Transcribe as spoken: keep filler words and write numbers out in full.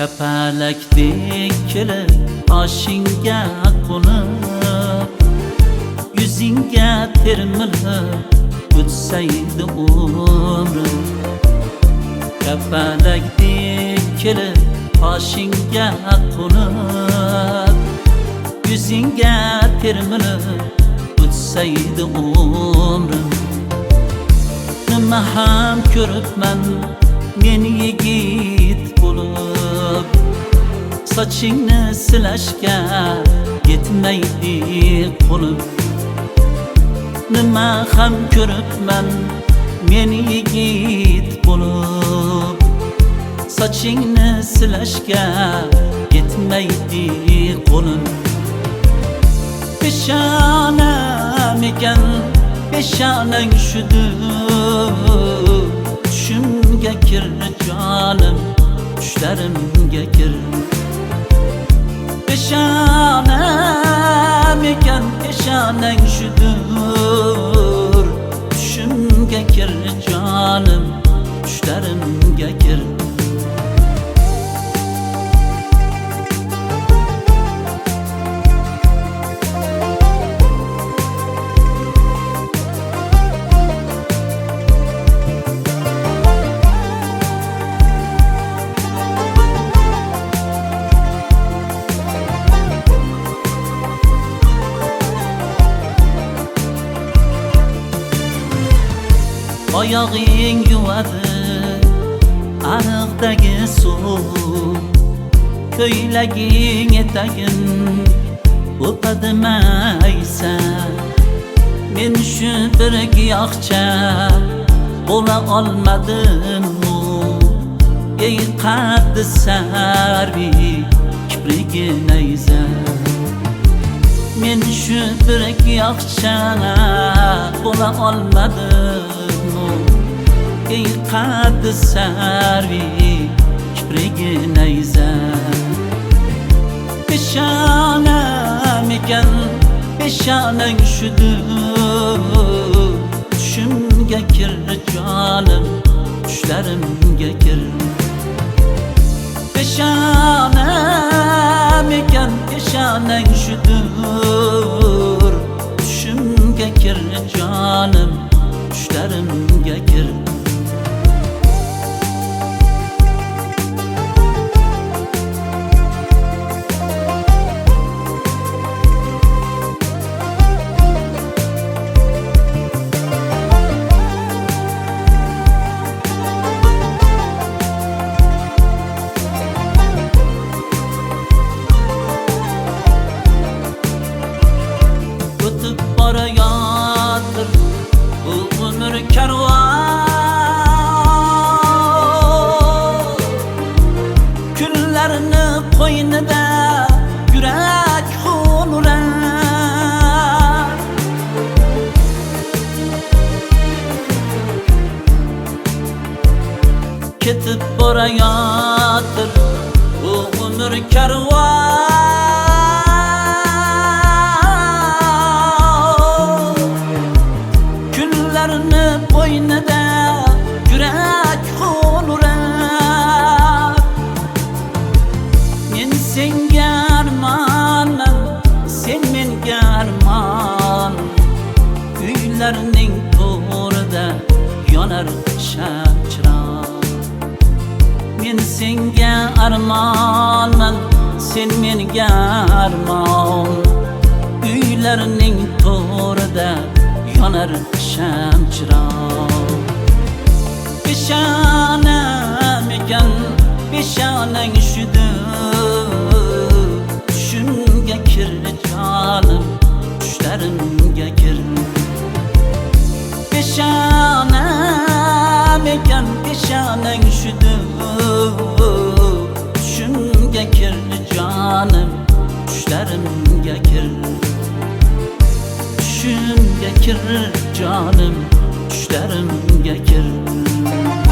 Kapalakdek kelib oshingga qo'nib, yuzingga termilib o'tsaydi umrim. Kapalakdek kelib oshingga qo'nib, yuzingga termilib o'tsaydi umrim. Nima ham ko'ribman men yigit bo'lib, sochingni silashga yetmaydi qo'lim. Nima ham ko'ribman men yigit bo'lib, sochingni silashga yetmaydi qo'lim. Peshonam ekan peshonang shudur, tushimga kir jonim, tushlarimga kir. Peshonam ekan peshonang shudur, tushimga kir jonim, tushlarimga kir. Oyog'ing yuvadi ariqdagi suv, ko'ylaging etagin o'padi maysa. Men shu bir giyohcha bo'la olmadim-u, ey qaddi sarvi kiprigi nayza. Men shu bir giyohcha bo'la olmadim-u, ey qaddi sarvi kiprigi nayza. Peshonam ekan peshonang shudur, tushimga kir jonim, tushlarimga kir. Peshonam ekan peshonang shudur, tushimga kir jonim, tushlarimga kir. O'tib borayotir bu umr karvon, kunlarni qo'ynida yurak xo'nurar. Ketib borayotir bu umr karvon, kunlarni bo'ynida yurak xo'nurar. Men senga armonman, sen menga armon, uylarning to'rida yonar shamchiroq. Men senga armonman, sen menga armon, uylarning to'rida yonar shamchiroq. Peshonam ekan peshonang shudur, tushimga kir jonim, tushlarimga kir. Peshonam ekan peshonang shudur, tushimga kir jonim, tushlarimga kir. Tushimga kir jonim, tushlarimga kir.